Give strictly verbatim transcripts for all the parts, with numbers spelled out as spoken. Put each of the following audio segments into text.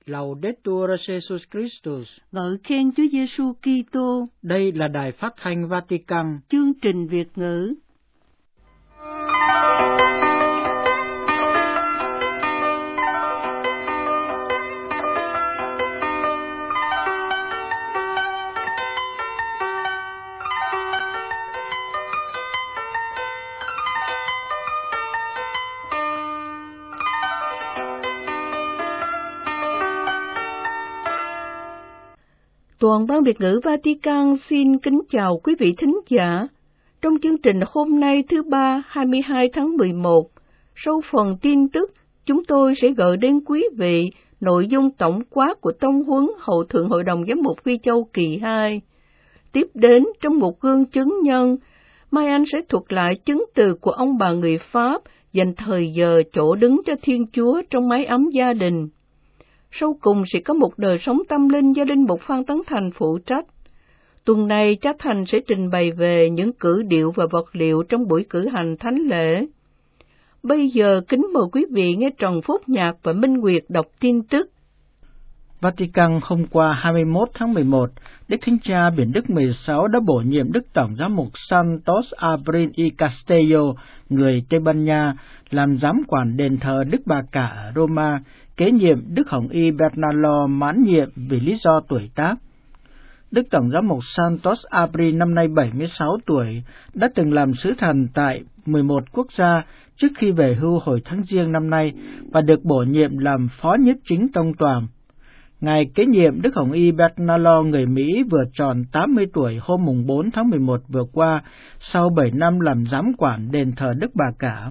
Laudetur Jesus Christus. Ngợi khen Chúa Giêsu Kitô. Đây là đài phát thanh Vatican. Chương trình Việt ngữ. Toàn ban Việt ngữ Vatican xin kính chào quý vị thính giả. Trong chương trình hôm nay thứ ba hai mươi hai tháng mười một, sau phần tin tức, chúng tôi sẽ gửi đến quý vị nội dung tổng quát của tông huấn Hậu Thượng Hội đồng Giám mục Phi Châu kỳ hai. Tiếp đến, trong một gương chứng nhân, Mai Anh sẽ thuật lại chứng từ của ông bà người Pháp dành thời giờ chỗ đứng cho Thiên Chúa trong mái ấm gia đình. Sau cùng sẽ có một đời sống tâm linh do Linh mục Phan Tấn Thành phụ trách. Tuần này, cha Thành sẽ trình bày về những cử điệu và vật liệu trong buổi cử hành thánh lễ. Bây giờ, kính mời quý vị nghe Trần Phúc Nhạc và Minh Nguyệt đọc tin tức. Vatican hôm qua hai mươi mốt tháng mười một, Đức Thánh Cha Biển Đức mười sáu đã bổ nhiệm Đức Tổng giám mục Santos Abril y Castello, người Tây Ban Nha, làm giám quản đền thờ Đức Bà Cả ở Roma, kế nhiệm Đức Hồng y Bernardo mãn nhiệm vì lý do tuổi tác. Đức Tổng giám mục Santos Abril năm nay bảy mươi sáu tuổi, đã từng làm sứ thần tại mười một quốc gia trước khi về hưu hồi tháng Giêng năm nay và được bổ nhiệm làm Phó Nhiếp chính Tông Toàn. Ngài kế nhiệm Đức Hồng y Bernardo người Mỹ vừa tròn tám mươi tuổi hôm mùng bốn tháng mười một vừa qua, sau bảy năm làm giám quản đền thờ Đức Bà Cả.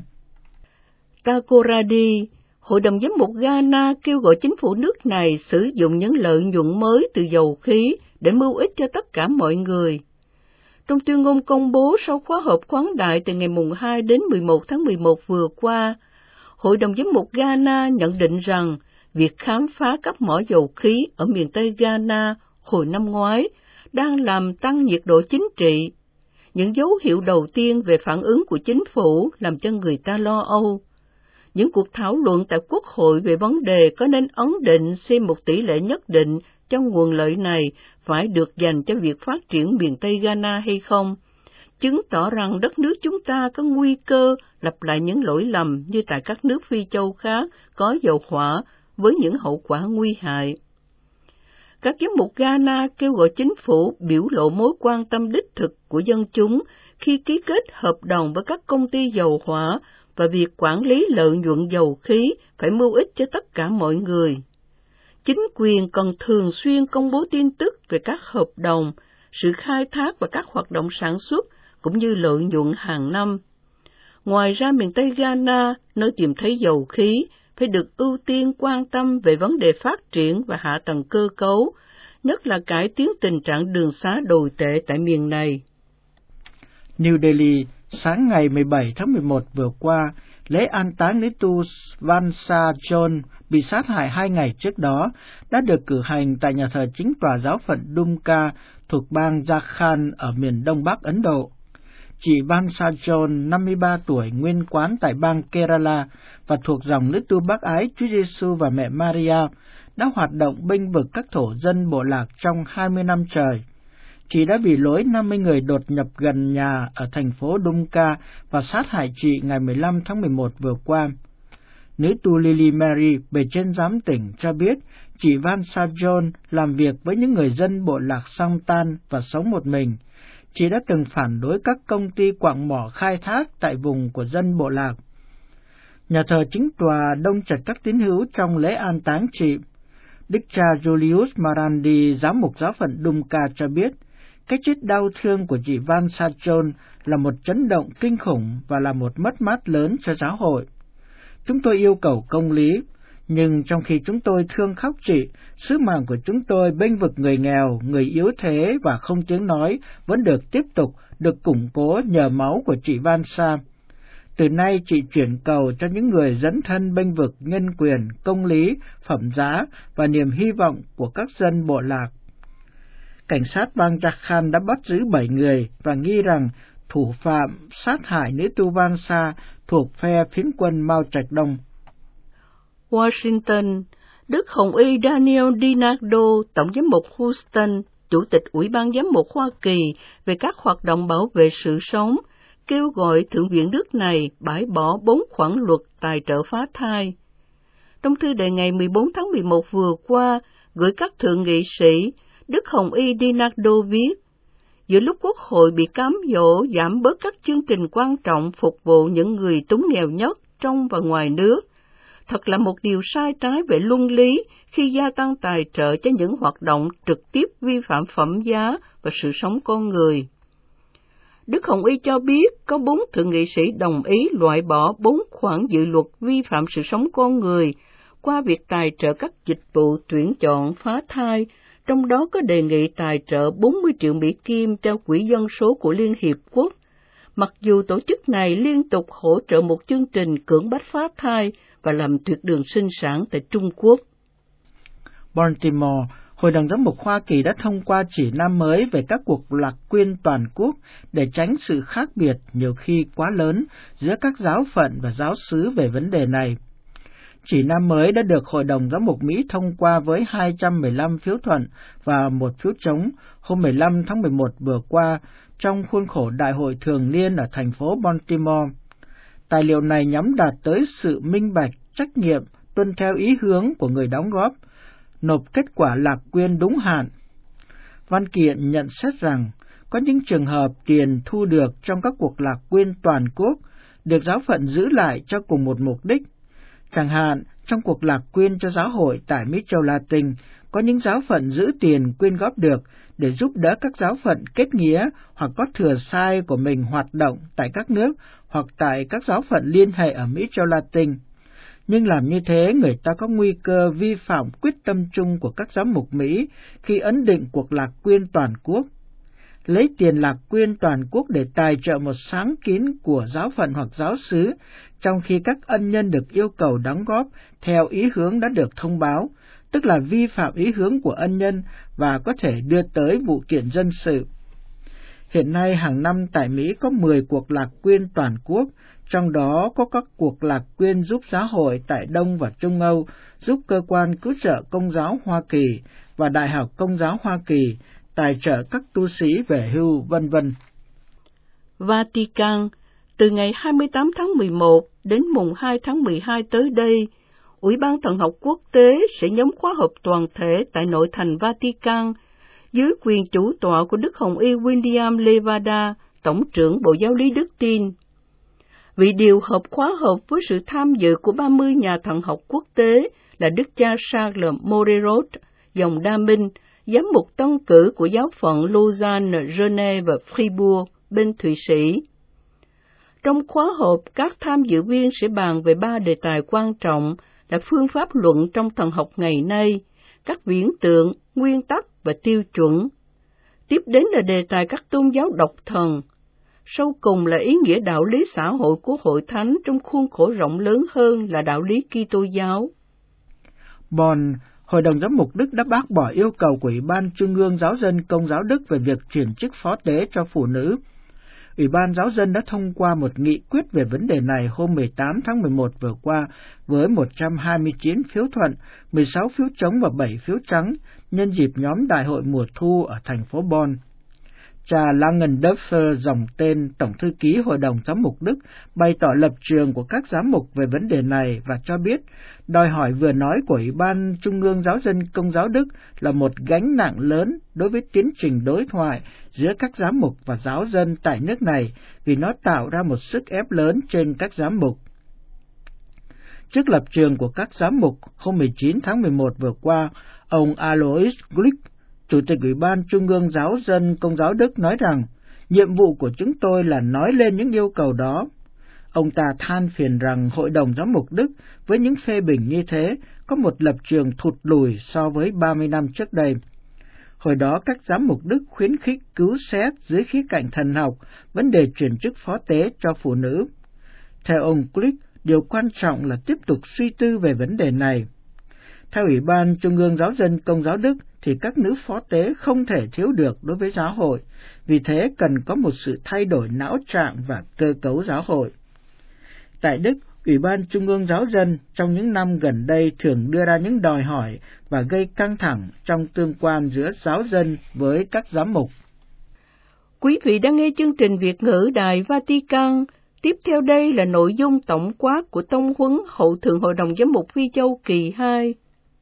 Takoradi, Hội đồng Giám mục Ghana kêu gọi chính phủ nước này sử dụng những lợi nhuận mới từ dầu khí để mưu ích cho tất cả mọi người. Trong tuyên ngôn công bố sau khóa họp khoáng đại từ ngày mùng hai đến mười một tháng mười một vừa qua, Hội đồng Giám mục Ghana nhận định rằng việc khám phá các mỏ dầu khí ở miền Tây Ghana hồi năm ngoái đang làm tăng nhiệt độ chính trị. Những dấu hiệu đầu tiên về phản ứng của chính phủ làm cho người ta lo âu. Những cuộc thảo luận tại Quốc hội về vấn đề có nên ấn định xem một tỷ lệ nhất định trong nguồn lợi này phải được dành cho việc phát triển miền Tây Ghana hay không, chứng tỏ rằng đất nước chúng ta có nguy cơ lặp lại những lỗi lầm như tại các nước Phi Châu khác có dầu hỏa với những hậu quả nguy hại. Các giám mục Ghana kêu gọi chính phủ biểu lộ mối quan tâm đích thực của dân chúng khi ký kết hợp đồng với các công ty dầu hỏa và việc quản lý lợi nhuận dầu khí phải mưu ích cho tất cả mọi người. Chính quyền cần thường xuyên công bố tin tức về các hợp đồng, sự khai thác và các hoạt động sản xuất, cũng như lợi nhuận hàng năm. Ngoài ra, miền Tây Ghana, nơi tìm thấy dầu khí, phải được ưu tiên quan tâm về vấn đề phát triển và hạ tầng cơ cấu, nhất là cải tiến tình trạng đường xá tồi tệ tại miền này. New Delhi, sáng ngày mười bảy tháng mười một vừa qua, lễ an táng nữ tu Vansa John bị sát hại hai ngày trước đó đã được cử hành tại nhà thờ chính tòa giáo phận Dumka thuộc bang Jharkhand ở miền đông bắc Ấn Độ. Chị Vansa John, năm mươi ba tuổi, nguyên quán tại bang Kerala và thuộc dòng nữ tu bác ái Chúa Giêsu và mẹ Maria, đã hoạt động bênh vực các thổ dân bộ lạc trong hai mươi năm trời. Chị đã bị lối năm mươi người đột nhập gần nhà ở thành phố Dumka và sát hại chị ngày mười lăm tháng mười một vừa qua. Nữ tu Lily Mary, bề trên giám tỉnh, cho biết chị Vansa John làm việc với những người dân bộ lạc Santan và sống một mình. Chị đã từng phản đối các công ty quặng mỏ khai thác tại vùng của dân bộ lạc. Nhà thờ chính tòa đông chật các tín hữu trong lễ an táng chị. Đức cha Julius Marandi, giám mục giáo phận Dumka, cho biết cái chết đau thương của chị Vansa John là một chấn động kinh khủng và là một mất mát lớn cho giáo hội. Chúng tôi yêu cầu công lý, nhưng trong khi chúng tôi thương khóc chị, sứ mạng của chúng tôi bênh vực người nghèo, người yếu thế và không tiếng nói vẫn được tiếp tục, được củng cố nhờ máu của chị Vansa. Từ nay chị chuyển cầu cho những người dấn thân bênh vực nhân quyền, công lý, phẩm giá và niềm hy vọng của các dân bộ lạc. Cảnh sát bang Jharkhand đã bắt giữ bảy người và nghi rằng thủ phạm sát hại nữ tu Vansa thuộc phe phiến quân Mao Trạch Đông. Washington, Đức Hồng Y Daniel DiNardo, Tổng giám mục Houston, Chủ tịch Ủy ban Giám mục Hoa Kỳ về các hoạt động bảo vệ sự sống, kêu gọi Thượng viện nước này bãi bỏ bốn khoản luật tài trợ phá thai. Trong thư đề ngày mười bốn tháng mười một vừa qua, gửi các thượng nghị sĩ, Đức Hồng Y DiNardo viết, giữa lúc Quốc hội bị cám dỗ giảm bớt các chương trình quan trọng phục vụ những người túng nghèo nhất trong và ngoài nước, thật là một điều sai trái về luân lý khi gia tăng tài trợ cho những hoạt động trực tiếp vi phạm phẩm giá và sự sống con người. Đức Hồng Y cho biết có bốn thượng nghị sĩ đồng ý loại bỏ bốn khoản dự luật vi phạm sự sống con người qua việc tài trợ các dịch vụ tuyển chọn phá thai, trong đó có đề nghị tài trợ bốn mươi triệu Mỹ Kim cho Quỹ dân số của Liên Hiệp Quốc, mặc dù tổ chức này liên tục hỗ trợ một chương trình cưỡng bách phá thai và làm tuyệt đường sinh sản tại Trung Quốc. Baltimore, Hội đồng Giám mục Hoa Kỳ đã thông qua chỉ nam mới về các cuộc lạc quyên toàn quốc để tránh sự khác biệt nhiều khi quá lớn giữa các giáo phận và giáo xứ về vấn đề này. Chỉ nam mới đã được Hội đồng Giám mục Mỹ thông qua với hai trăm mười lăm phiếu thuận và một phiếu chống hôm mười lăm tháng mười một vừa qua trong khuôn khổ Đại hội thường niên ở thành phố Baltimore. Tài liệu này nhắm đạt tới sự minh bạch, trách nhiệm, tuân theo ý hướng của người đóng góp, nộp kết quả lạc quyên đúng hạn. Văn kiện nhận xét rằng có những trường hợp tiền thu được trong các cuộc lạc quyên toàn quốc được giáo phận giữ lại cho cùng một mục đích. Chẳng hạn, trong cuộc lạc quyên cho giáo hội tại Mỹ Châu Latin, có những giáo phận giữ tiền quyên góp được để giúp đỡ các giáo phận kết nghĩa hoặc có thừa sai của mình hoạt động tại các nước hoặc tại các giáo phận liên hệ ở Mỹ Châu Latin. Nhưng làm như thế, người ta có nguy cơ vi phạm quyết tâm chung của các giám mục Mỹ khi ấn định cuộc lạc quyên toàn quốc. Lấy tiền lạc quyên toàn quốc để tài trợ một sáng kiến của giáo phận hoặc giáo xứ, trong khi các ân nhân được yêu cầu đóng góp theo ý hướng đã được thông báo, tức là vi phạm ý hướng của ân nhân và có thể đưa tới vụ kiện dân sự. Hiện nay, hàng năm tại Mỹ có mười cuộc lạc quyên toàn quốc, trong đó có các cuộc lạc quyên giúp giáo hội tại Đông và Trung Âu, giúp cơ quan cứu trợ Công giáo Hoa Kỳ và Đại học Công giáo Hoa Kỳ, tài trợ các tu sĩ về hưu, vân vân. Vatican, từ ngày hai mươi tám tháng mười một đến mùng hai tháng mười hai tới đây, Ủy ban Thần học Quốc tế sẽ nhóm khóa họp toàn thể tại nội thành Vatican, dưới quyền chủ tọa của Đức Hồng Y William Levada, Tổng trưởng Bộ Giáo lý Đức Tin. Vị điều hợp khóa họp với sự tham dự của ba mươi nhà thần học quốc tế là Đức cha Charles Morerot, dòng Đa Minh, giám mục tân cử của giáo phận Lausanne, Genève và Fribourg bên Thụy Sĩ. Trong khóa họp, các tham dự viên sẽ bàn về ba đề tài quan trọng là phương pháp luận trong thần học ngày nay, các viễn tượng, nguyên tắc và tiêu chuẩn. Tiếp đến là đề tài các tôn giáo độc thần. Sau cùng là ý nghĩa đạo lý xã hội của hội thánh trong khuôn khổ rộng lớn hơn là đạo lý Kitô giáo. Bonn, Hội đồng Giám mục Đức đã bác bỏ yêu cầu của Ủy ban Trung ương Giáo dân Công giáo Đức về việc chuyển chức phó tế cho phụ nữ. Ủy ban Giáo dân đã thông qua một nghị quyết về vấn đề này hôm mười tám tháng mười một vừa qua với một trăm hai mươi chín phiếu thuận, mười sáu phiếu chống và bảy phiếu trắng nhân dịp nhóm đại hội mùa thu ở thành phố Bonn. Cha Langendorfer, dòng tên Tổng thư ký Hội đồng Giám mục Đức, bày tỏ lập trường của các giám mục về vấn đề này và cho biết đòi hỏi vừa nói của Ủy ban Trung ương Giáo dân Công giáo Đức là một gánh nặng lớn đối với tiến trình đối thoại giữa các giám mục và giáo dân tại nước này vì nó tạo ra một sức ép lớn trên các giám mục. Trước lập trường của các giám mục, hôm mười chín tháng mười một vừa qua, ông Alois Glick, Chủ tịch Ủy ban Trung ương Giáo dân Công giáo Đức nói rằng, nhiệm vụ của chúng tôi là nói lên những yêu cầu đó. Ông ta than phiền rằng Hội đồng Giám mục Đức với những phê bình như thế có một lập trường thụt lùi so với ba mươi năm trước đây. Hồi đó các giám mục Đức khuyến khích cứu xét dưới khía cạnh thần học vấn đề chuyển chức phó tế cho phụ nữ. Theo ông Glick, điều quan trọng là tiếp tục suy tư về vấn đề này. Theo Ủy ban Trung ương Giáo dân Công giáo Đức thì các nữ phó tế không thể thiếu được đối với giáo hội, vì thế cần có một sự thay đổi não trạng và cơ cấu giáo hội. Tại Đức, Ủy ban Trung ương Giáo dân trong những năm gần đây thường đưa ra những đòi hỏi và gây căng thẳng trong tương quan giữa giáo dân với các giám mục. Quý vị đang nghe chương trình Việt ngữ Đài Vatican. Tiếp theo đây là nội dung tổng quát của tông huấn Hậu Thượng Hội đồng Giám mục Phi Châu kỳ hai.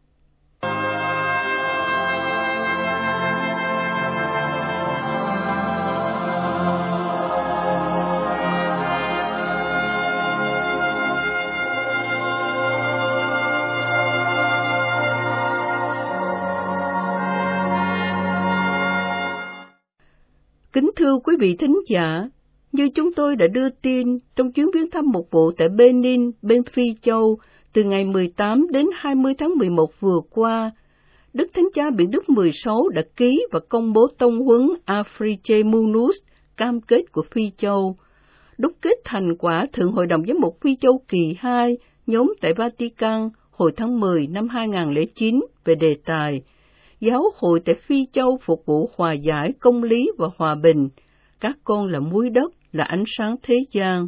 Kính thưa quý vị thính giả, như chúng tôi đã đưa tin trong chuyến viếng thăm mục vụ tại Benin, bên Phi Châu, từ ngày mười tám đến hai mươi tháng mười một vừa qua, Đức Thánh Cha Biển Đức mười sáu đã ký và công bố tông huấn Afriche Munus, cam kết của Phi Châu, đúc kết thành quả Thượng Hội đồng Giám mục Phi Châu kỳ hai, nhóm tại Vatican hồi tháng mười năm hai nghìn không trăm lẻ chín về đề tài Giáo hội tại Phi Châu phục vụ hòa giải, công lý và hòa bình. Các con là muối đất, là ánh sáng thế gian.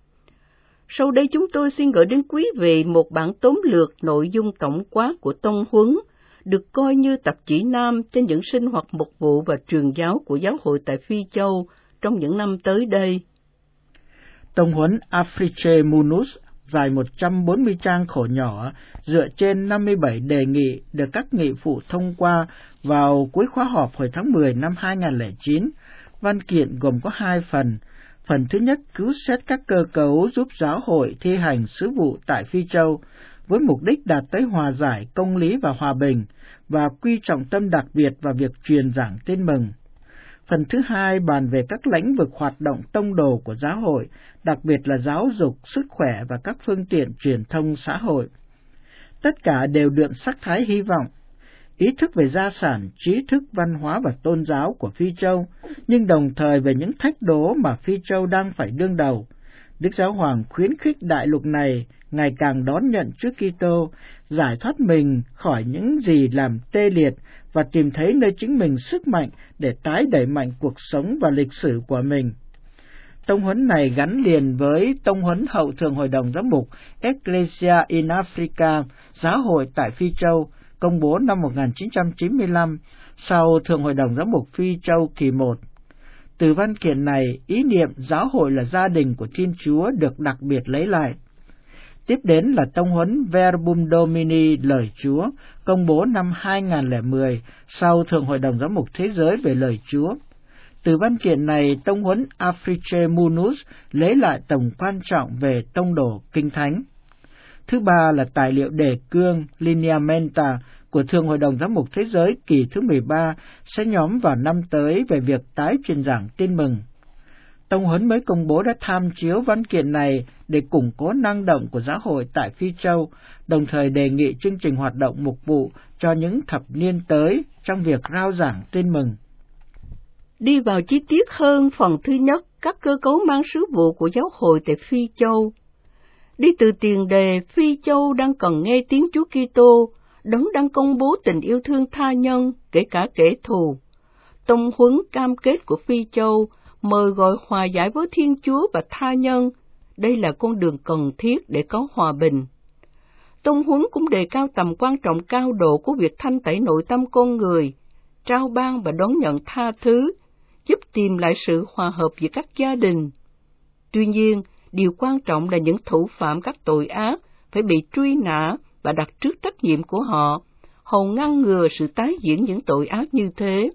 Sau đây chúng tôi xin gửi đến quý vị một bản tóm lược nội dung tổng quát của tông huấn, được coi như tập chỉ nam trên những sinh hoạt mục vụ và truyền giáo của giáo hội tại Phi Châu trong những năm tới đây. Tông huấn Afriche Munus dài một trăm bốn mươi trang khổ nhỏ, dựa trên năm mươi bảy đề nghị được các nghị phụ thông qua vào cuối khóa họp hồi tháng mười năm hai nghìn không trăm lẻ chín. Văn kiện gồm có hai phần. Phần thứ nhất cứu xét các cơ cấu giúp giáo hội thi hành sứ vụ tại Phi Châu, với mục đích đạt tới hòa giải, công lý và hòa bình, và quy trọng tâm đặc biệt vào việc truyền giảng tin mừng. Phần thứ hai bàn về các lĩnh vực hoạt động tông đồ của giáo hội, đặc biệt là giáo dục, sức khỏe và các phương tiện truyền thông xã hội. Tất cả đều đượm sắc thái hy vọng, ý thức về gia sản, trí thức, văn hóa và tôn giáo của Phi Châu, nhưng đồng thời về những thách đố mà Phi Châu đang phải đương đầu. Đức Giáo Hoàng khuyến khích đại lục này ngày càng đón nhận Chúa Kitô, giải thoát mình khỏi những gì làm tê liệt và tìm thấy nơi chính mình sức mạnh để tái đẩy mạnh cuộc sống và lịch sử của mình. Tông huấn này gắn liền với tông huấn Hậu Thượng Hội đồng Giám mục Ecclesia in Africa, giáo hội tại Phi Châu, công bố năm một nghìn chín trăm chín mươi lăm, sau Thượng Hội đồng Giám mục Phi Châu kỳ một. Từ văn kiện này, ý niệm giáo hội là gia đình của Thiên Chúa được đặc biệt lấy lại. Tiếp đến là tông huấn Verbum Domini, lời Chúa, công bố năm hai nghìn không trăm lẻ mười, sau Thượng Hội đồng Giám mục Thế giới về lời Chúa. Từ văn kiện này, tông huấn Afriche Munus lấy lại tầm quan trọng về tông đồ Kinh Thánh. Thứ ba là tài liệu đề cương Lineamenta của Thượng Hội đồng Giám mục Thế giới kỳ thứ mười ba sẽ nhóm vào năm tới về việc tái truyền giảng tin mừng. Tông huấn mới công bố đã tham chiếu văn kiện này để củng cố năng động của giáo hội tại Phi Châu, đồng thời đề nghị chương trình hoạt động mục vụ cho những thập niên tới trong việc rao giảng tin mừng. Đi vào chi tiết hơn phần thứ nhất, các cơ cấu mang sứ vụ của giáo hội tại Phi Châu. Đi từ tiền đề, Phi Châu đang cần nghe tiếng Chúa Kitô, Đấng đang công bố tình yêu thương tha nhân, kể cả kẻ thù. Tông huấn cam kết của Phi Châu mời gọi hòa giải với Thiên Chúa và tha nhân. Đây là con đường cần thiết để có hòa bình. Tông huấn cũng đề cao tầm quan trọng cao độ của việc thanh tẩy nội tâm con người, trao ban và đón nhận tha thứ, giúp tìm lại sự hòa hợp giữa các gia đình. Tuy nhiên, điều quan trọng là những thủ phạm các tội ác phải bị truy nã và đặt trước trách nhiệm của họ, hầu ngăn ngừa sự tái diễn những tội ác như thế.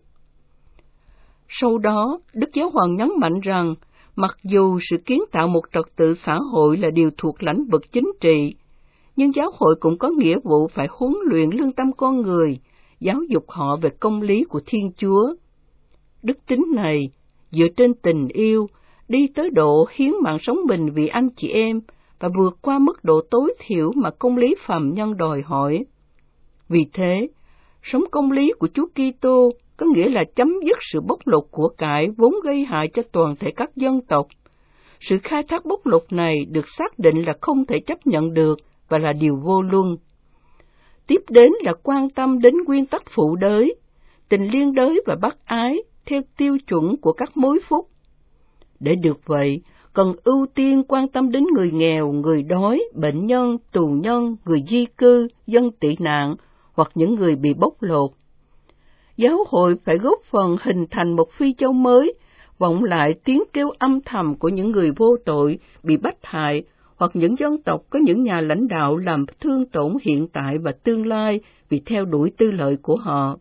Sau đó, Đức Giáo Hoàng nhấn mạnh rằng, mặc dù sự kiến tạo một trật tự xã hội là điều thuộc lãnh vực chính trị, nhưng giáo hội cũng có nghĩa vụ phải huấn luyện lương tâm con người, giáo dục họ về công lý của Thiên Chúa. Đức tính này, dựa trên tình yêu, đi tới độ hiến mạng sống mình vì anh chị em và vượt qua mức độ tối thiểu mà công lý phàm nhân đòi hỏi. Vì thế, sống công lý của Chúa Kitô có nghĩa là chấm dứt sự bóc lột của cải vốn gây hại cho toàn thể các dân tộc. Sự khai thác bóc lột này được xác định là không thể chấp nhận được và là điều vô luân. Tiếp đến là quan tâm đến nguyên tắc phụ đới, tình liên đới và bác ái theo tiêu chuẩn của các mối phúc. Để được vậy, cần ưu tiên quan tâm đến người nghèo, người đói, bệnh nhân, tù nhân, người di cư, dân tị nạn hoặc những người bị bóc lột. Giáo hội phải góp phần hình thành một Phi Châu mới, vọng lại tiếng kêu âm thầm của những người vô tội bị bách hại hoặc những dân tộc có những nhà lãnh đạo làm thương tổn hiện tại và tương lai vì theo đuổi tư lợi của họ.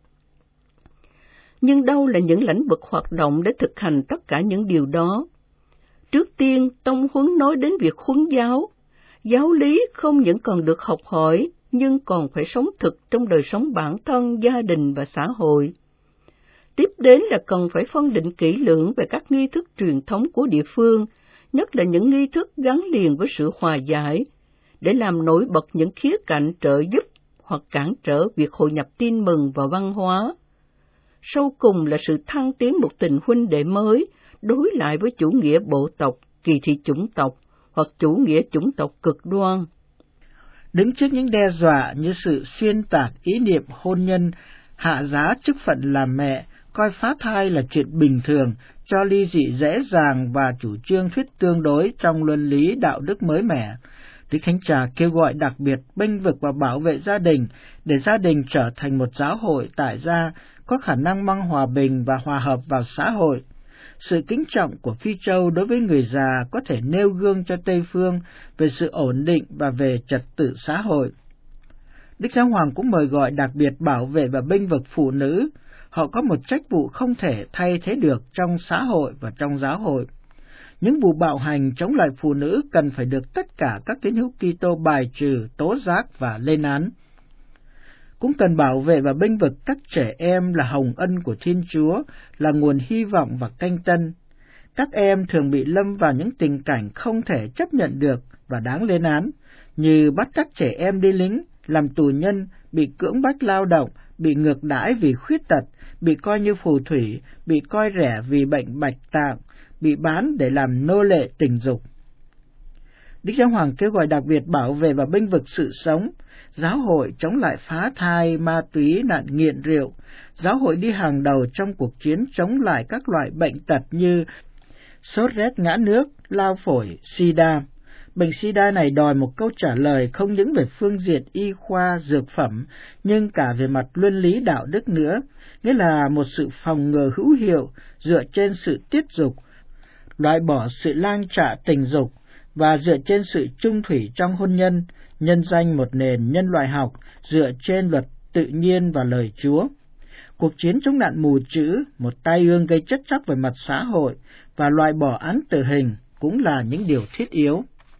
Nhưng đâu là những lĩnh vực hoạt động để thực hành tất cả những điều đó? Trước tiên, tông huấn nói đến việc huấn giáo. Giáo lý không những còn được học hỏi, nhưng còn phải sống thực trong đời sống bản thân, gia đình và xã hội. Tiếp đến là cần phải phân định kỹ lưỡng về các nghi thức truyền thống của địa phương, nhất là những nghi thức gắn liền với sự hòa giải, để làm nổi bật những khía cạnh trợ giúp hoặc cản trở việc hội nhập tin mừng và văn hóa. Sau cùng là sự thăng tiến một tình huynh đệ mới, đối lại với chủ nghĩa bộ tộc, kỳ thị chủng tộc hoặc chủ nghĩa chủng tộc cực đoan. Đứng trước những đe dọa như sự xuyên tạc ý niệm hôn nhân, hạ giá chức phận làm mẹ, coi phá thai là chuyện bình thường, cho ly dị dễ dàng và chủ trương thuyết tương đối trong luân lý đạo đức mới mẻ, Đức Thánh Cha kêu gọi đặc biệt bênh vực và bảo vệ gia đình để gia đình trở thành một giáo hội tại gia có khả năng mang hòa bình và hòa hợp vào xã hội. Sự kính trọng của Phi Châu đối với người già có thể nêu gương cho Tây Phương về sự ổn định và về trật tự xã hội. Đức Giáo Hoàng cũng mời gọi đặc biệt bảo vệ và bênh vực phụ nữ. Họ có một trách vụ không thể thay thế được trong xã hội và trong giáo hội. Những vụ bạo hành chống lại phụ nữ cần phải được tất cả các tín hữu Kitô bài trừ, tố giác và lên án. Cũng cần bảo vệ và bênh vực các trẻ em là hồng ân của Thiên Chúa, là nguồn hy vọng và canh tân. Các em thường bị lâm vào những tình cảnh không thể chấp nhận được và đáng lên án, như bắt các trẻ em đi lính, làm tù nhân, bị cưỡng bách lao động, bị ngược đãi vì khuyết tật, bị coi như phù thủy, bị coi rẻ vì bệnh bạch tạng, bị bán để làm nô lệ tình dục. Đức Giáo Hoàng kêu gọi đặc biệt bảo vệ và bênh vực sự sống. Giáo hội chống lại phá thai, ma túy, nạn nghiện rượu. Giáo hội đi hàng đầu trong cuộc chiến chống lại các loại bệnh tật như sốt rét ngã nước, lao phổi, sida. Bệnh sida này đòi một câu trả lời không những về phương diện y khoa, dược phẩm, nhưng cả về mặt luân lý đạo đức nữa, nghĩa là một sự phòng ngừa hữu hiệu dựa trên sự tiết dục, loại bỏ sự lang trạ tình dục và dựa trên sự chung thủy trong hôn nhân, nhân danh một nền nhân loại học dựa trên luật tự nhiên và lời Chúa. Cuộc chiến chống nạn mù chữ, một tai ương gây chết chóc về mặt xã hội và loại bỏ án tử hình cũng là những điều thiết yếu.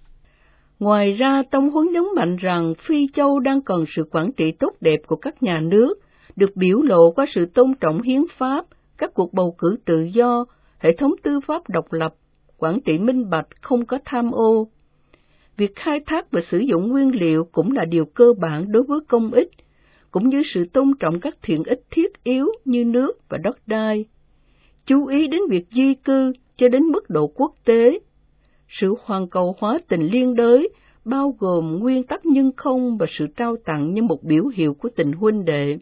Ngoài ra, tông huấn nhấn mạnh rằng Phi Châu đang cần sự quản trị tốt đẹp của các nhà nước, được biểu lộ qua sự tôn trọng hiến pháp, các cuộc bầu cử tự do, hệ thống tư pháp độc lập, quản trị minh bạch, không có tham ô. Việc khai thác và sử dụng nguyên liệu cũng là điều cơ bản đối với công ích, cũng như sự tôn trọng các thiện ích thiết yếu như nước và đất đai. Chú ý đến việc di cư cho đến mức độ quốc tế. Sự hoàn cầu hóa tình liên đới bao gồm nguyên tắc nhân không và sự trao tặng như một biểu hiệu của tình huynh đệ.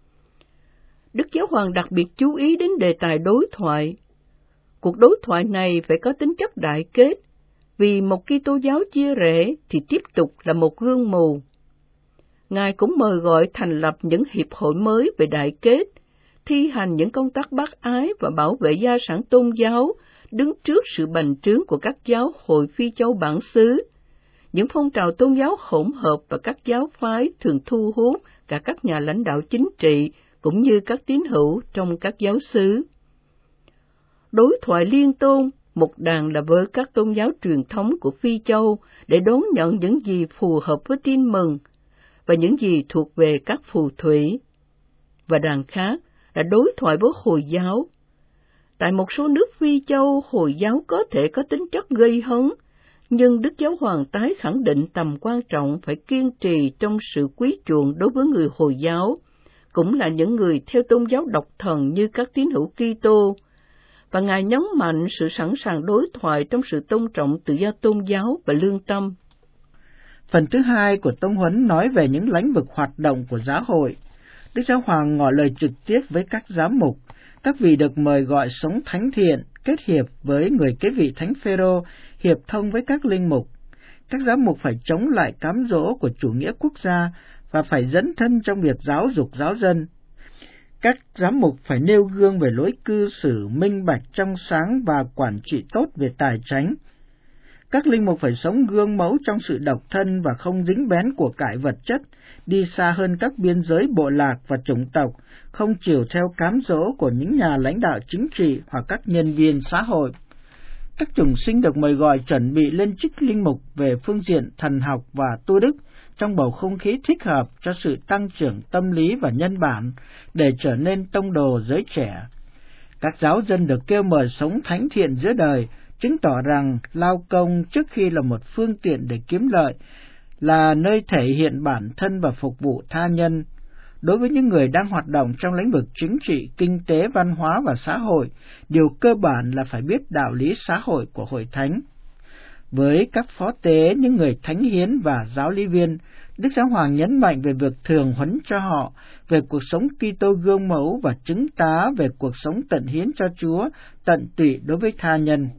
Đức Giáo Hoàng đặc biệt chú ý đến đề tài đối thoại. Cuộc đối thoại này phải có tính chất đại kết, vì một Kitô giáo chia rẽ thì tiếp tục là một gương mù. Ngài cũng mời gọi thành lập những hiệp hội mới về đại kết, thi hành những công tác bác ái và bảo vệ gia sản tôn giáo, đứng trước sự bành trướng của các giáo hội Phi Châu bản xứ. Những phong trào tôn giáo hỗn hợp và các giáo phái thường thu hút cả các nhà lãnh đạo chính trị cũng như các tín hữu trong các giáo xứ. Đối thoại liên tôn, một đàn là với các tôn giáo truyền thống của Phi Châu để đón nhận những gì phù hợp với tin mừng và những gì thuộc về các phù thủy. Và đàn khác là đối thoại với Hồi giáo. Tại một số nước Phi Châu, Hồi giáo có thể có tính chất gây hấn, nhưng Đức Giáo Hoàng tái khẳng định tầm quan trọng phải kiên trì trong sự quý chuộng đối với người Hồi giáo, cũng là những người theo tôn giáo độc thần như các tín hữu Kitô, và Ngài nhấn mạnh sự sẵn sàng đối thoại trong sự tôn trọng tự do tôn giáo và lương tâm. Phần thứ hai của tông huấn nói về những lĩnh vực hoạt động của giáo hội. Đức Giáo Hoàng ngỏ lời trực tiếp với các giám mục, các vị được mời gọi sống thánh thiện, kết hiệp với người kế vị Thánh Phêrô, hiệp thông với các linh mục. Các giám mục phải chống lại cám dỗ của chủ nghĩa quốc gia và phải dấn thân trong việc giáo dục giáo dân. Các giám mục phải nêu gương về lối cư xử minh bạch trong sáng và quản trị tốt về tài chánh. Các linh mục phải sống gương mẫu trong sự độc thân và không dính bén của cải vật chất, đi xa hơn các biên giới bộ lạc và chủng tộc, không chiều theo cám dỗ của những nhà lãnh đạo chính trị hoặc các nhân viên xã hội. Các chủng sinh được mời gọi chuẩn bị lên chức linh mục về phương diện thần học và tu đức trong bầu không khí thích hợp cho sự tăng trưởng tâm lý và nhân bản để trở nên tông đồ giới trẻ. Các giáo dân được kêu mời sống thánh thiện giữa đời, chứng tỏ rằng lao công trước khi là một phương tiện để kiếm lợi, là nơi thể hiện bản thân và phục vụ tha nhân. Đối với những người đang hoạt động trong lĩnh vực chính trị, kinh tế, văn hóa và xã hội, điều cơ bản là phải biết đạo lý xã hội của hội thánh. Với các phó tế, những người thánh hiến và giáo lý viên, Đức Giáo Hoàng nhấn mạnh về việc thường huấn cho họ về cuộc sống Kitô gương mẫu và chứng tá về cuộc sống tận hiến cho Chúa, tận tụy đối với tha nhân.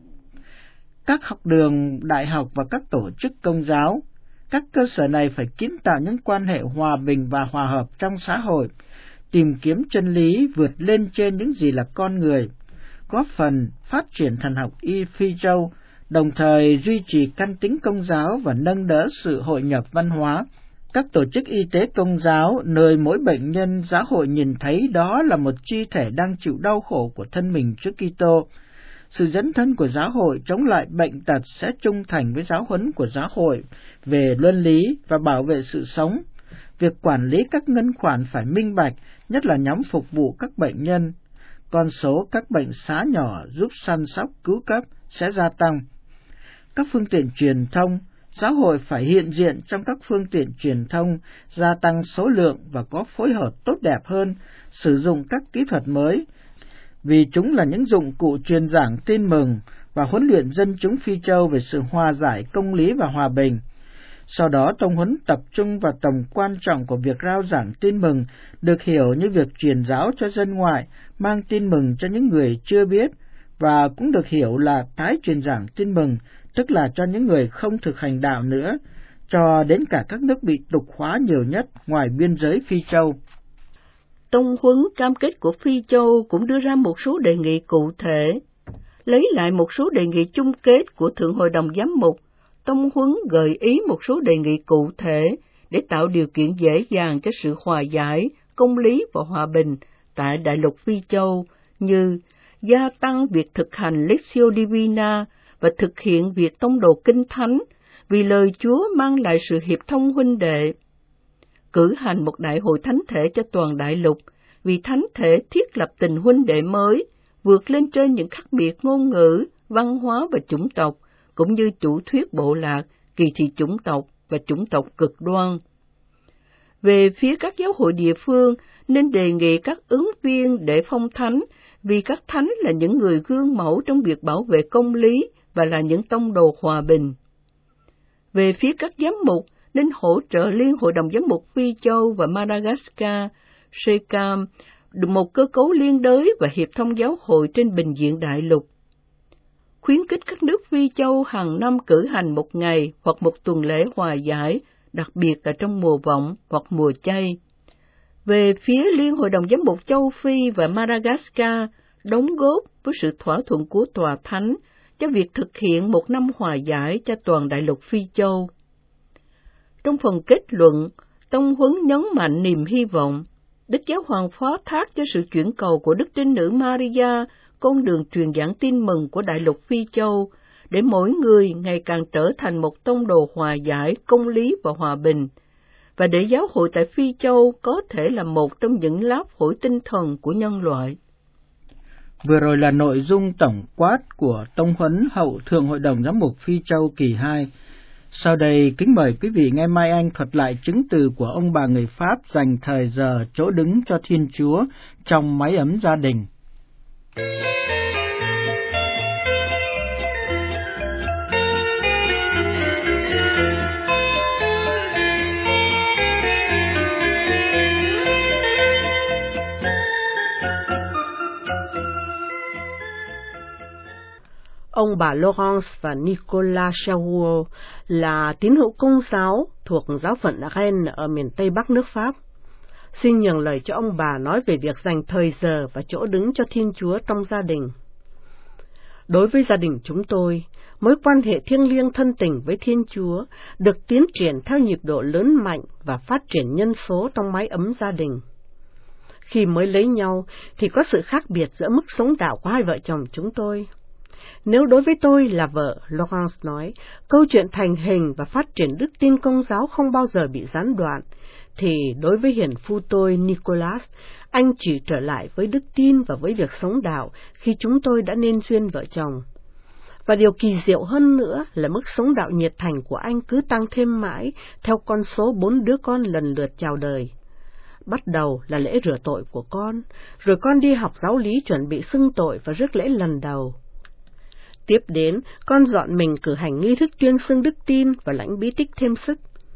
Các học đường, đại học và các tổ chức công giáo, các cơ sở này phải kiến tạo những quan hệ hòa bình và hòa hợp trong xã hội, tìm kiếm chân lý vượt lên trên những gì là con người, góp phần phát triển thần học y Phi Châu, đồng thời duy trì căn tính công giáo và nâng đỡ sự hội nhập văn hóa. Các tổ chức y tế công giáo, nơi mỗi bệnh nhân giáo hội nhìn thấy đó là một chi thể đang chịu đau khổ của thân mình trước Kitô. Sự dấn thân của giáo hội chống lại bệnh tật sẽ trung thành với giáo huấn của giáo hội về luân lý và bảo vệ sự sống. Việc quản lý các ngân khoản phải minh bạch, nhất là nhóm phục vụ các bệnh nhân. Con số các bệnh xá nhỏ giúp săn sóc cứu cấp sẽ gia tăng. Các phương tiện truyền thông, giáo hội phải hiện diện trong các phương tiện truyền thông, gia tăng số lượng và có phối hợp tốt đẹp hơn, sử dụng các kỹ thuật mới, vì chúng là những dụng cụ truyền giảng tin mừng và huấn luyện dân chúng Phi Châu về sự hòa giải, công lý và hòa bình. Sau đó, tông huấn tập trung vào tầm quan trọng của việc rao giảng tin mừng, được hiểu như việc truyền giáo cho dân ngoại, mang tin mừng cho những người chưa biết, và cũng được hiểu là tái truyền giảng tin mừng, tức là cho những người không thực hành đạo nữa, cho đến cả các nước bị tục hóa nhiều nhất ngoài biên giới Phi Châu. Tông huấn cam kết của Phi Châu cũng đưa ra một số đề nghị cụ thể. Lấy lại một số đề nghị chung kết của Thượng Hội đồng Giám mục, Tông huấn gợi ý một số đề nghị cụ thể để tạo điều kiện dễ dàng cho sự hòa giải, công lý và hòa bình tại Đại lục Phi Châu, như gia tăng việc thực hành Lectio Divina và thực hiện việc tông đồ kinh thánh, vì lời Chúa mang lại sự hiệp thông huynh đệ. Cử hành một đại hội thánh thể cho toàn đại lục, vì thánh thể thiết lập tình huynh đệ mới, vượt lên trên những khác biệt ngôn ngữ, văn hóa và chủng tộc, cũng như chủ thuyết bộ lạc, kỳ thị chủng tộc và chủng tộc cực đoan. Về phía các giáo hội địa phương, nên đề nghị các ứng viên để phong thánh, vì các thánh là những người gương mẫu trong việc bảo vệ công lý và là những tông đồ hòa bình. Về phía các giám mục, nên hỗ trợ Liên Hội đồng Giám mục Phi Châu và Madagascar, xê xê a em, một cơ cấu liên đới và hiệp thông giáo hội trên bình diện đại lục. Khuyến khích các nước Phi Châu hàng năm cử hành một ngày hoặc một tuần lễ hòa giải, đặc biệt là trong mùa vọng hoặc mùa chay. Về phía Liên Hội đồng Giám mục Châu Phi và Madagascar, đóng góp với sự thỏa thuận của Tòa Thánh cho việc thực hiện một năm hòa giải cho toàn đại lục Phi Châu. Trong phần kết luận, Tông huấn nhấn mạnh niềm hy vọng. Đức Giáo Hoàng phó thác cho sự chuyển cầu của Đức Trinh Nữ Maria, con đường truyền giảng tin mừng của đại lục Phi Châu, để mỗi người ngày càng trở thành một tông đồ hòa giải, công lý và hòa bình, và để giáo hội tại Phi Châu có thể là một trong những lá phổi tinh thần của nhân loại. Vừa rồi là nội dung tổng quát của tông huấn hậu Thượng Hội đồng Giám mục Phi Châu kỳ hai. Sau đây, kính mời quý vị nghe Mai Anh thuật lại chứng từ của ông bà người Pháp dành thời giờ chỗ đứng cho Thiên Chúa trong mái ấm gia đình. Ông bà Laurence và Nicolas Chauveau là tín hữu Công giáo thuộc giáo phận Rennes ở miền Tây Bắc nước Pháp. Xin nhường lời cho ông bà nói về việc dành thời giờ và chỗ đứng cho Thiên Chúa trong gia đình. Đối với gia đình chúng tôi, mối quan hệ thiêng liêng thân tình với Thiên Chúa được tiến triển theo nhịp độ lớn mạnh và phát triển nhân số trong mái ấm gia đình. Khi mới lấy nhau thì có sự khác biệt giữa mức sống đạo của hai vợ chồng chúng tôi. Nếu đối với tôi là vợ, Laurence nói, câu chuyện thành hình và phát triển đức tin Công giáo không bao giờ bị gián đoạn, thì đối với hiền phu tôi, Nicolas, anh chỉ trở lại với đức tin và với việc sống đạo khi chúng tôi đã nên duyên vợ chồng. Và điều kỳ diệu hơn nữa là mức sống đạo nhiệt thành của anh cứ tăng thêm mãi theo con số bốn đứa con lần lượt chào đời. Bắt đầu là lễ rửa tội của con, rồi con đi học giáo lý chuẩn bị xưng tội và rước lễ lần đầu. Tiếp đến, con dọn mình cử hành nghi thức tuyên xưng đức tin và lãnh bí tích thêm sức.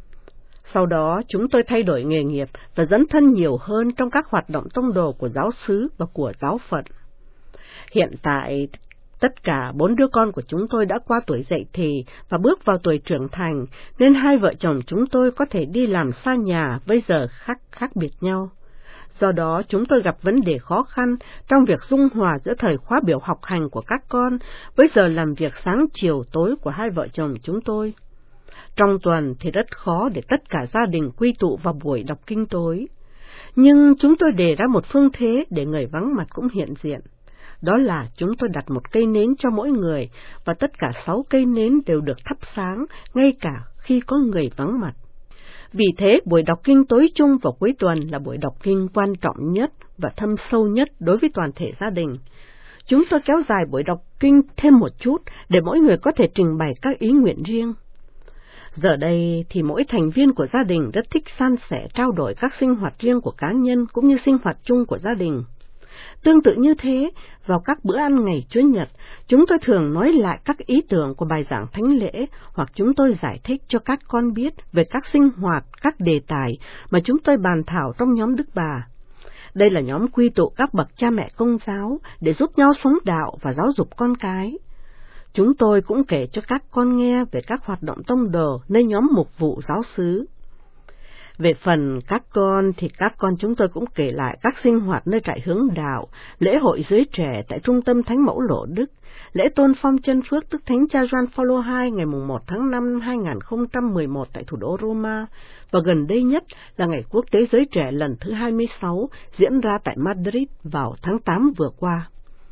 Sau đó, chúng tôi thay đổi nghề nghiệp và dấn thân nhiều hơn trong các hoạt động tông đồ của giáo xứ và của giáo phận. Hiện tại, tất cả bốn đứa con của chúng tôi đã qua tuổi dậy thì và bước vào tuổi trưởng thành, nên hai vợ chồng chúng tôi có thể đi làm xa nhà với giờ khác khác biệt nhau. Do đó, chúng tôi gặp vấn đề khó khăn trong việc dung hòa giữa thời khóa biểu học hành của các con với giờ làm việc sáng chiều tối của hai vợ chồng chúng tôi. Trong tuần thì rất khó để tất cả gia đình quy tụ vào buổi đọc kinh tối. Nhưng chúng tôi đề ra một phương thế để người vắng mặt cũng hiện diện. Đó là chúng tôi đặt một cây nến cho mỗi người, và tất cả sáu cây nến đều được thắp sáng, ngay cả khi có người vắng mặt. Vì thế, buổi đọc kinh tối chung vào cuối tuần là buổi đọc kinh quan trọng nhất và thâm sâu nhất đối với toàn thể gia đình. Chúng tôi kéo dài buổi đọc kinh thêm một chút để mỗi người có thể trình bày các ý nguyện riêng. Giờ đây thì mỗi thành viên của gia đình rất thích san sẻ trao đổi các sinh hoạt riêng của cá nhân cũng như sinh hoạt chung của gia đình. Tương tự như thế, vào các bữa ăn ngày Chủ nhật, chúng tôi thường nói lại các ý tưởng của bài giảng thánh lễ, hoặc chúng tôi giải thích cho các con biết về các sinh hoạt, các đề tài mà chúng tôi bàn thảo trong nhóm Đức Bà. Đây là nhóm quy tụ các bậc cha mẹ Công giáo để giúp nhau sống đạo và giáo dục con cái. Chúng tôi cũng kể cho các con nghe về các hoạt động tông đồ nơi nhóm mục vụ giáo xứ. Về phần các con thì các con chúng tôi cũng kể lại các sinh hoạt nơi trại hướng đạo, lễ hội giới trẻ tại Trung tâm Thánh Mẫu Lộ Đức, lễ tôn phong chân phước Đức Thánh Cha Gioan Phaolô hai ngày mùng một tháng năm năm hai nghìn không trăm mười một tại thủ đô Roma, và gần đây nhất là Ngày Quốc tế Giới Trẻ lần thứ hai mươi sáu diễn ra tại Madrid vào tháng tám vừa qua.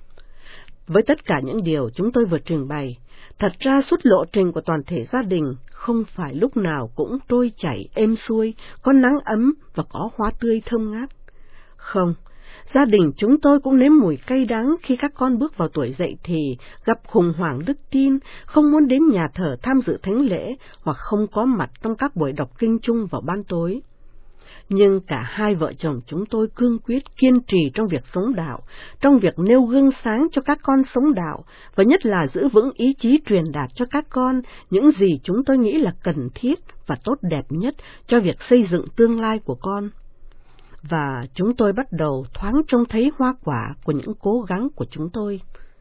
Với tất cả những điều chúng tôi vừa trình bày, thật ra suốt lộ trình của toàn thể gia đình không phải lúc nào cũng trôi chảy êm xuôi, có nắng ấm và có hoa tươi thơm ngát. Không, gia đình chúng tôi cũng nếm mùi cay đắng khi các con bước vào tuổi dậy thì, gặp khủng hoảng đức tin, không muốn đến nhà thờ tham dự thánh lễ hoặc không có mặt trong các buổi đọc kinh chung vào ban tối. Nhưng cả hai vợ chồng chúng tôi cương quyết kiên trì trong việc sống đạo, trong việc nêu gương sáng cho các con sống đạo, và nhất là giữ vững ý chí truyền đạt cho các con những gì chúng tôi nghĩ là cần thiết và tốt đẹp nhất cho việc xây dựng tương lai của con. Và chúng tôi bắt đầu thoáng trông thấy hoa quả của những cố gắng của chúng tôi.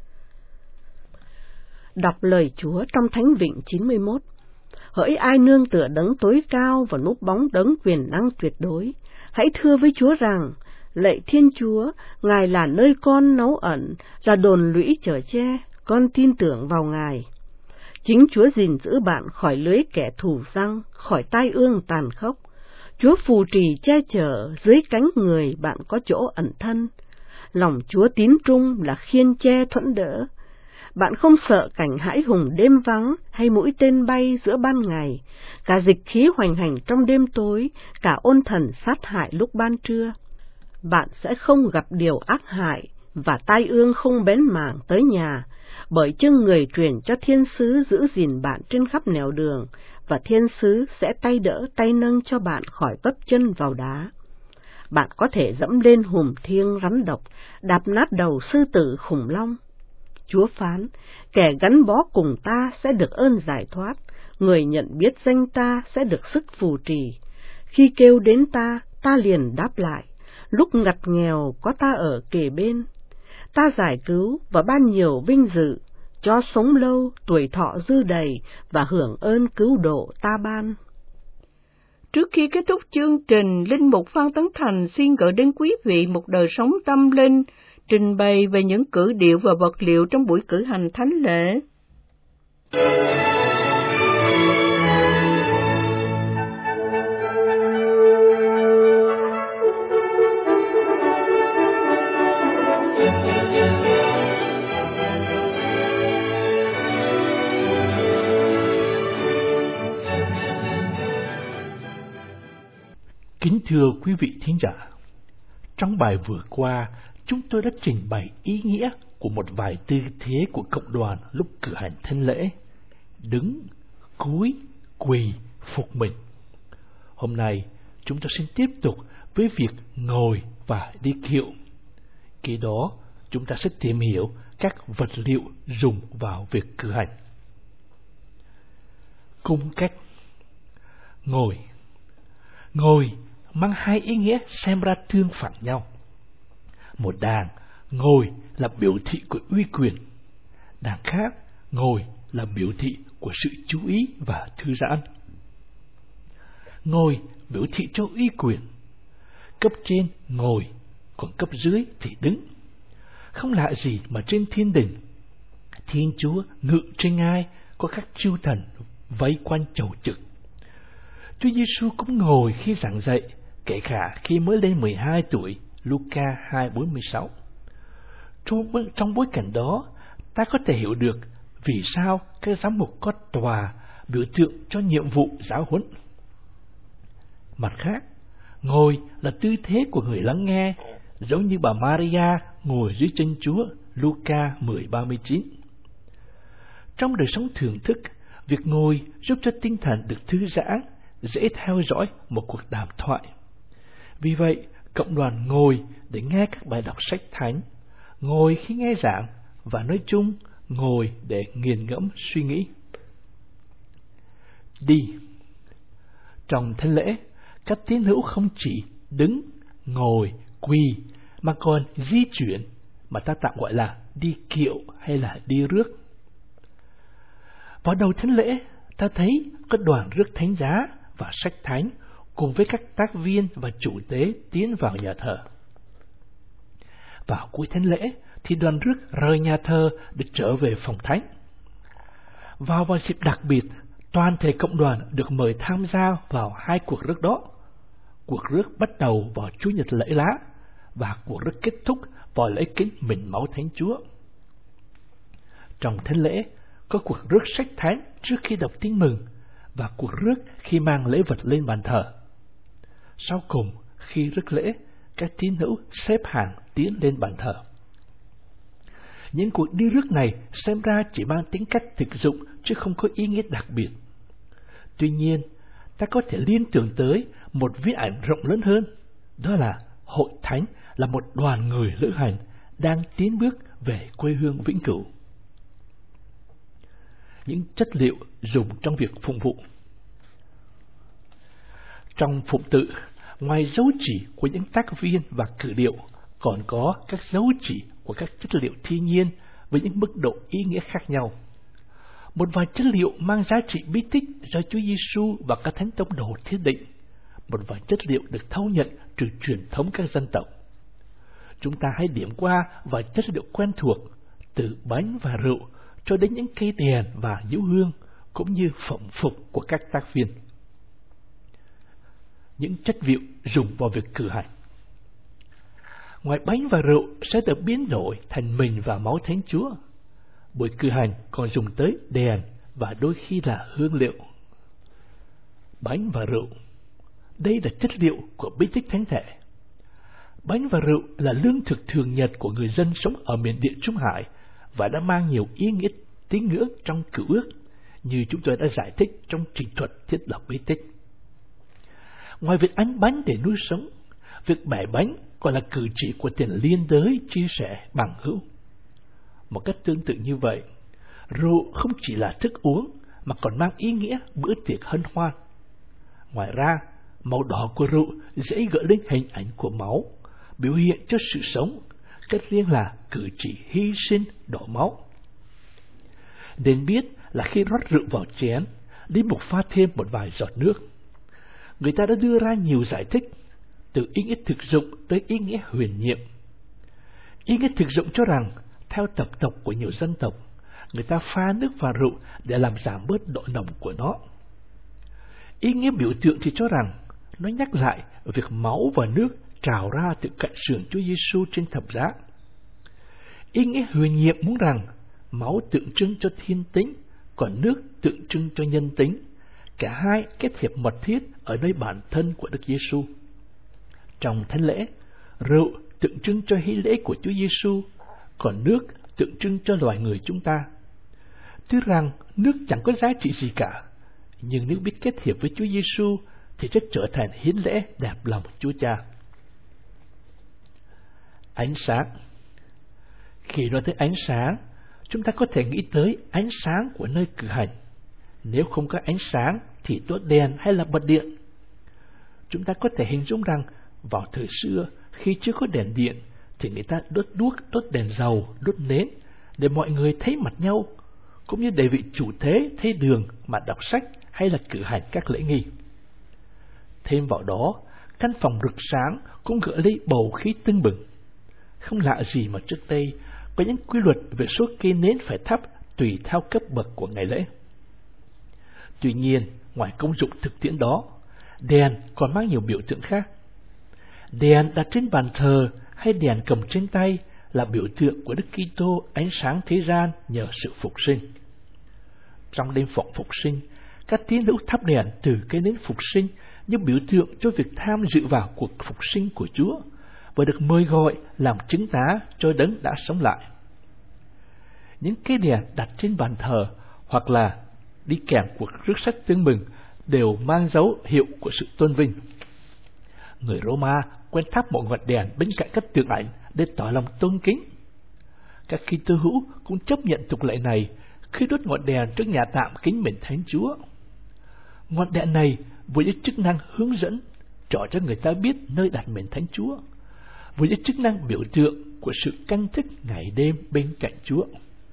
Đọc lời Chúa trong Thánh Vịnh chín mươi mốt. Hỡi ai nương tựa đấng tối cao và núp bóng đấng quyền năng tuyệt đối, hãy thưa với Chúa rằng, lạy Thiên Chúa, Ngài là nơi con náu ẩn, là đồn lũy chở che, con tin tưởng vào Ngài. Chính Chúa gìn giữ bạn khỏi lưới kẻ thù giăng, khỏi tai ương tàn khốc. Chúa phù trì che chở, dưới cánh người bạn có chỗ ẩn thân. Lòng Chúa tín trung là khiên che thuẫn đỡ. Bạn không sợ cảnh hãi hùng đêm vắng hay mũi tên bay giữa ban ngày, cả dịch khí hoành hành trong đêm tối, cả ôn thần sát hại lúc ban trưa. Bạn sẽ không gặp điều ác hại và tai ương không bén mảng tới nhà, bởi chưng người truyền cho thiên sứ giữ gìn bạn trên khắp nẻo đường, và thiên sứ sẽ tay đỡ tay nâng cho bạn khỏi vấp chân vào đá. Bạn có thể dẫm lên hùm thiêng rắn độc, đạp nát đầu sư tử khủng long. Chúa phán, kẻ gắn bó cùng ta sẽ được ơn giải thoát, người nhận biết danh ta sẽ được sức phù trì. Khi kêu đến ta, ta liền đáp lại, lúc ngặt nghèo có ta ở kề bên. Ta giải cứu và ban nhiều vinh dự, cho sống lâu, tuổi thọ dư đầy và hưởng ơn cứu độ ta ban. Trước khi kết thúc chương trình, Linh mục Phan Tấn Thành xin gửi đến quý vị một đời sống tâm linh, trình bày về những cử điệu và vật liệu trong buổi cử hành thánh lễ. Kính thưa quý vị thính giả, trong bài vừa qua, chúng tôi đã trình bày ý nghĩa của một vài tư thế của cộng đoàn lúc cử hành thánh lễ: đứng, cúi, quỳ, phục mình. Hôm nay, chúng ta xin tiếp tục với việc ngồi và đi kiệu. Kế đó, chúng ta sẽ tìm hiểu các vật liệu dùng vào việc cử hành. Cung cách. Ngồi. Ngồi mang hai ý nghĩa xem ra tương phản nhau. Một đàng, ngồi là biểu thị của uy quyền. Đàng khác, ngồi là biểu thị của sự chú ý và thư giãn. Ngồi biểu thị cho uy quyền. Cấp trên ngồi, còn cấp dưới thì đứng. Không lạ gì mà trên thiên đình, Thiên Chúa ngự trên ngai, có các chư thần vây quanh chầu trực. Chúa Giêsu cũng ngồi khi giảng dạy, kể cả khi mới lên mười hai tuổi, Luca hai bốn mươi sáu. Trong, trong bối cảnh đó, ta có thể hiểu được vì sao các giám mục có tòa biểu tượng cho nhiệm vụ giáo huấn. Mặt khác, ngồi là tư thế của người lắng nghe, giống như bà Maria ngồi dưới chân Chúa, Luca mười ba mươi chín. Trong đời sống thưởng thức, việc ngồi giúp cho tinh thần được thư giãn, dễ theo dõi một cuộc đàm thoại. Vì vậy, cộng đoàn ngồi để nghe các bài đọc sách thánh, ngồi khi nghe giảng, và nói chung, ngồi để nghiền ngẫm suy nghĩ. Đi. Trong thánh lễ, các tín hữu không chỉ đứng, ngồi, quỳ, mà còn di chuyển, mà ta tạm gọi là đi kiệu hay là đi rước. Vào đầu thánh lễ, ta thấy có đoàn rước thánh giá và sách thánh cùng với các tác viên và chủ tế tiến vào nhà thờ. Vào cuối thánh lễ thì đoàn rước rời nhà thờ để trở về phòng thánh. Vào vào dịp đặc biệt, toàn thể cộng đoàn được mời tham gia vào hai cuộc rước đó. Cuộc rước bắt đầu vào Chủ nhật lễ lá và cuộc rước kết thúc vào lễ kính mình máu Thánh Chúa. Trong thánh lễ có cuộc rước sách thánh trước khi đọc tin mừng và cuộc rước khi mang lễ vật lên bàn thờ. Sau cùng, khi rước lễ, các tín hữu xếp hàng tiến lên bàn thờ. Những cuộc đi rước này xem ra chỉ mang tính cách thực dụng chứ không có ý nghĩa đặc biệt. Tuy nhiên, ta có thể liên tưởng tới một viễn ảnh rộng lớn hơn, đó là hội thánh là một đoàn người lữ hành đang tiến bước về quê hương vĩnh cửu. Những chất liệu dùng trong việc phụng vụ. Trong phụng tự, ngoài dấu chỉ của những tác viên và cử điệu, còn có các dấu chỉ của các chất liệu thiên nhiên với những mức độ ý nghĩa khác nhau. Một vài chất liệu mang giá trị bí tích do Chúa Giêsu và các thánh tông đồ thiết định. Một vài chất liệu được thâu nhận từ truyền thống các dân tộc. Chúng ta hãy điểm qua vài chất liệu quen thuộc, từ bánh và rượu cho đến những cây đèn và diễu hương, cũng như phẩm phục của các tác viên. Những chất liệu dùng vào việc cử hành. Ngoài bánh và rượu sẽ được biến đổi thành mình và máu Thánh Chúa, buổi cử hành còn dùng tới đèn và đôi khi là hương liệu. Bánh và rượu, đây là chất liệu của bí tích thánh thể. Bánh và rượu là lương thực thường nhật của người dân sống ở miền Địa Trung Hải và đã mang nhiều ý nghĩa tín ngưỡng trong Cựu Ước, như chúng tôi đã giải thích trong trình thuật thiết lập bí tích. Ngoài việc ăn bánh để nuôi sống, việc bẻ bánh còn là cử chỉ của tình liên đới chia sẻ bằng hữu. Một cách tương tự như vậy, rượu không chỉ là thức uống mà còn mang ý nghĩa bữa tiệc hân hoan. Ngoài ra, màu đỏ của rượu dễ gợi lên hình ảnh của máu, biểu hiện cho sự sống, cách riêng là cử chỉ hy sinh đổ máu. Nên biết là khi rót rượu vào chén, Lý Mục pha thêm một vài giọt nước. Người ta đã đưa ra nhiều giải thích, từ ý nghĩa thực dụng tới ý nghĩa huyền nhiệm. Ý nghĩa thực dụng cho rằng, theo tập tục của nhiều dân tộc, người ta pha nước và rượu để làm giảm bớt độ nồng của nó. Ý nghĩa biểu tượng thì cho rằng, nó nhắc lại việc máu và nước trào ra từ cạnh sườn Chúa Giêsu trên thập giá. Ý nghĩa huyền nhiệm muốn rằng, máu tượng trưng cho thiên tính, còn nước tượng trưng cho nhân tính. Cả hai kết hiệp mật thiết ở nơi bản thân của Đức Giêsu. Trong thánh lễ, rượu tượng trưng cho hy lễ của Chúa Giêsu, còn nước tượng trưng cho loài người chúng ta. Tuy rằng nước chẳng có giá trị gì cả, nhưng nếu biết kết hiệp với Chúa Giêsu thì sẽ trở thành hiến lễ đẹp lòng Chúa Cha. Ánh sáng. Khi nói tới ánh sáng, chúng ta có thể nghĩ tới ánh sáng của nơi cử hành. Nếu không có ánh sáng thì đốt đèn hay là bật điện. Chúng ta có thể hình dung rằng vào thời xưa, khi chưa có đèn điện thì người ta đốt đuốc, đốt đèn dầu, đốt nến để mọi người thấy mặt nhau, cũng như để vị chủ thế thấy đường mà đọc sách hay là cử hành các lễ nghi. Thêm vào đó, căn phòng rực sáng cũng gợi lên bầu khí tưng bừng. Không lạ gì mà trước đây có những quy luật về số cây nến phải thắp tùy theo cấp bậc của ngày lễ. Tuy nhiên, ngoài công dụng thực tiễn đó, đèn còn mang nhiều biểu tượng khác. Đèn đặt trên bàn thờ hay đèn cầm trên tay là biểu tượng của Đức Kitô ánh sáng thế gian nhờ sự phục sinh. Trong đêm phụng phục sinh, các tín hữu thắp đèn từ cây nến phục sinh như biểu tượng cho việc tham dự vào cuộc phục sinh của Chúa và được mời gọi làm chứng tá cho Đấng đã sống lại. Những cây đèn đặt trên bàn thờ hoặc là đi kèm cuộc rước sách tương mừng đều mang dấu hiệu của sự tôn vinh. Người Roma quen thắp một ngọn đèn bên cạnh các tượng ảnh để tỏ lòng tôn kính. Các Kitô hữu cũng chấp nhận tục lệ này khi đốt ngọn đèn trước nhà tạm kính mến Thánh Chúa. Ngọn đèn này với những chức năng hướng dẫn, trỏ cho người ta biết nơi đặt mến Thánh Chúa, với những chức năng biểu tượng của sự canh thức ngày đêm bên cạnh Chúa.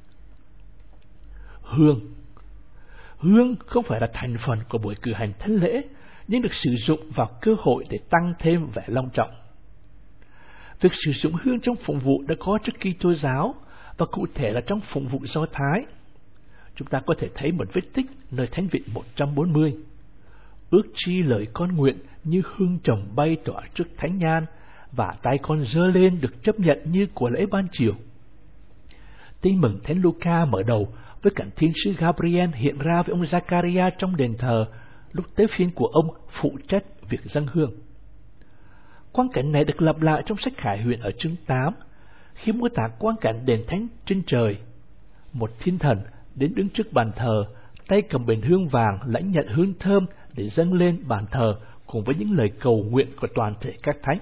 Hương. Hương không phải là thành phần của buổi cử hành thánh lễ, nhưng được sử dụng vào cơ hội để tăng thêm vẻ long trọng. Việc sử dụng hương trong phụng vụ đã có trước Kitô giáo, và cụ thể là trong phụng vụ Do Thái. Chúng ta có thể thấy một vết tích nơi Thánh Viện một trăm bốn mươi. Ước chi lời con nguyện như hương trồng bay tỏa trước thánh nhan, và tay con giơ lên được chấp nhận như của lễ ban chiều. Tin mừng Thánh Luca mở đầu với cảnh thiên sứ Gabriel hiện ra với ông Zachariah trong đền thờ lúc tới phiên của ông phụ trách việc dâng hương. Quang cảnh này được lặp lại trong sách Khải Huyền ở chương tám, khi mô tả quang cảnh đền thánh trên trời. Một thiên thần đến đứng trước bàn thờ, tay cầm bền hương vàng lãnh nhận hương thơm để dâng lên bàn thờ cùng với những lời cầu nguyện của toàn thể các thánh.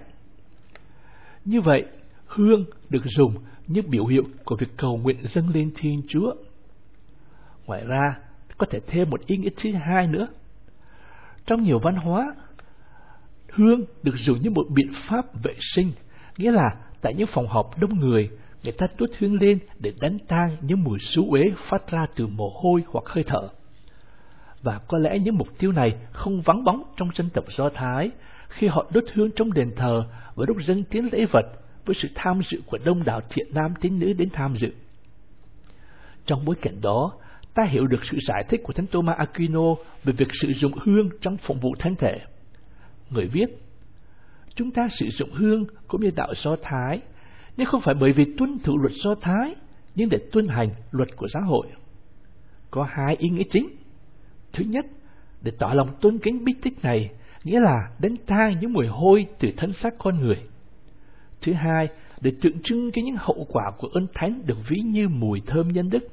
Như vậy, hương được dùng như biểu hiệu của việc cầu nguyện dâng lên Thiên Chúa. Ngoài ra, có thể thêm một ý nghĩa thứ hai nữa. Trong nhiều văn hóa, hương được dùng như một biện pháp vệ sinh, nghĩa là tại những phòng họp đông người, người ta đốt hương lên để đánh tan những mùi xú uế phát ra từ mồ hôi hoặc hơi thở. Và có lẽ những mục tiêu này không vắng bóng trong dân tộc Do Thái khi họ đốt hương trong đền thờ và lúc dâng tiến lễ vật với sự tham dự của đông đảo thiện nam tín nữ đến tham dự. Trong bối cảnh đó, ta hiểu được sự giải thích của Thánh Thomas Aquino về việc sử dụng hương trong phụng vụ thánh thể. Người viết, chúng ta sử dụng hương cũng như đạo Do Thái, nhưng không phải bởi vì tuân thủ luật Do Thái, nhưng để tuân hành luật của xã hội. Có hai ý nghĩa chính. Thứ nhất, để tỏ lòng tôn kính bí tích này, nghĩa là đánh tan những mùi hôi từ thân xác con người. Thứ hai, để tượng trưng cái những hậu quả của ơn thánh được ví như mùi thơm nhân đức.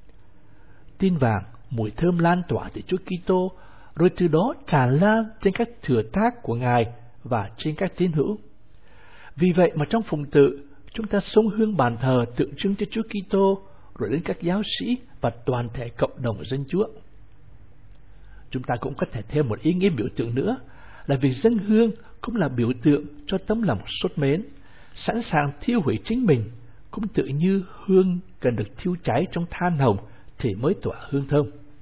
Tin vàng, mùi thơm lan tỏa từ Chúa Kitô, rồi từ đó tràn lan trên các thừa thác của Ngài và trên các tín hữu. Vì vậy mà trong phụng tự, chúng ta xông hương bàn thờ tượng trưng cho Chúa Kitô, rồi đến các giáo sĩ và toàn thể cộng đồng dân Chúa. Chúng ta cũng có thể thêm một ý nghĩa biểu tượng nữa, là việc dâng hương cũng là biểu tượng cho tấm lòng sốt mến, sẵn sàng thiêu hủy chính mình, cũng tự như hương cần được thiêu cháy trong than hồng thì mới tỏa hương thơm.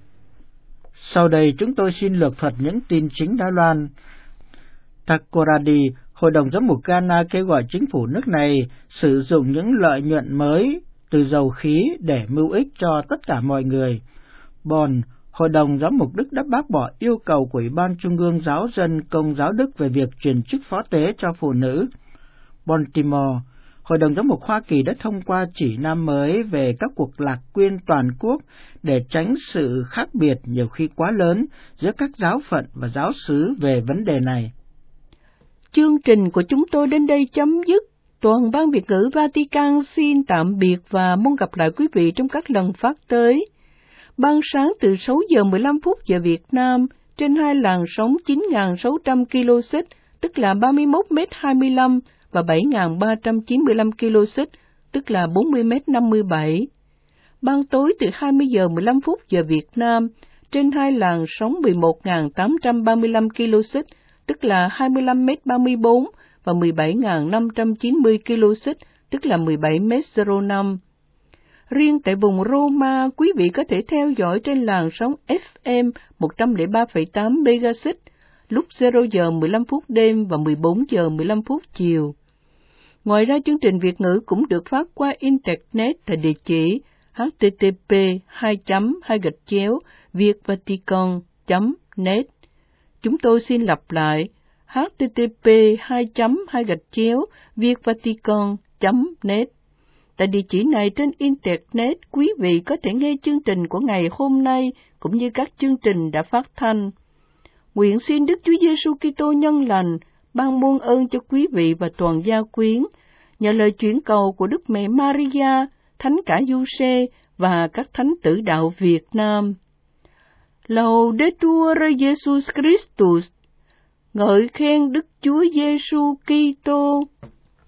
Sau đây chúng tôi xin lược thuật những tin chính Đài Loan. Takoradi, Hội đồng Giám mục Ghana kêu gọi chính phủ nước này sử dụng những lợi nhuận mới từ dầu khí để mưu ích cho tất cả mọi người. Bonn, Hội đồng Giám mục Đức đã bác bỏ yêu cầu của Ủy ban Trung ương Giáo dân Công giáo Đức về việc truyền chức phó tế cho phụ nữ. Baltimore, Hội đồng Giám mục Hoa Kỳ đã thông qua chỉ nam mới về các cuộc lạc quyên toàn quốc để tránh sự khác biệt nhiều khi quá lớn giữa các giáo phận và giáo xứ về vấn đề này. Chương trình của chúng tôi đến đây chấm dứt. Toàn ban Việt ngữ Vatican xin tạm biệt và mong gặp lại quý vị trong các lần phát tới. Ban sáng từ sáu giờ mười lăm phút giờ Việt Nam trên hai làn sóng chín nghìn sáu trăm ki lô héc, tức là ba mươi mốt mét hai mươi lăm, và bảy nghìn ba trăm chín mươi lăm ki lô héc, tức là bốn mươi mét năm mươi bảy. Ban tối từ hai mươi giờ mười lăm phút giờ Việt Nam trên hai làn sóng mười một nghìn tám trăm ba mươi lăm ki lô héc, tức là hai mươi lăm mét ba mươi bốn, và mười bảy nghìn năm trăm chín mươi ki lô héc, tức là mười bảy mét không năm. Riêng tại vùng Roma, quý vị có thể theo dõi trên làn sóng ép em một trăm lẻ ba phẩy tám mê ga héc lúc zero giờ mười lăm phút đêm và mười bốn giờ mười lăm phút chiều. Ngoài ra, chương trình Việt ngữ cũng được phát qua Internet tại địa chỉ h t t p hai chấm hai gạch chéo vietvatican chấm net. Chúng tôi xin lặp lại h t t p hai chấm hai gạch chéo vietvatican chấm net. Tại địa chỉ này trên Internet, quý vị có thể nghe chương trình của ngày hôm nay cũng như các chương trình đã phát thanh. Nguyện xin Đức Chúa Giêsu Kitô nhân lành ban muôn ơn cho quý vị và toàn gia quyến, nhờ lời chuyển cầu của Đức Mẹ Maria, Thánh Cả Giuse và các thánh tử đạo Việt Nam. Laudetur Jesus Christus, ngợi khen Đức Chúa Giêsu Kitô.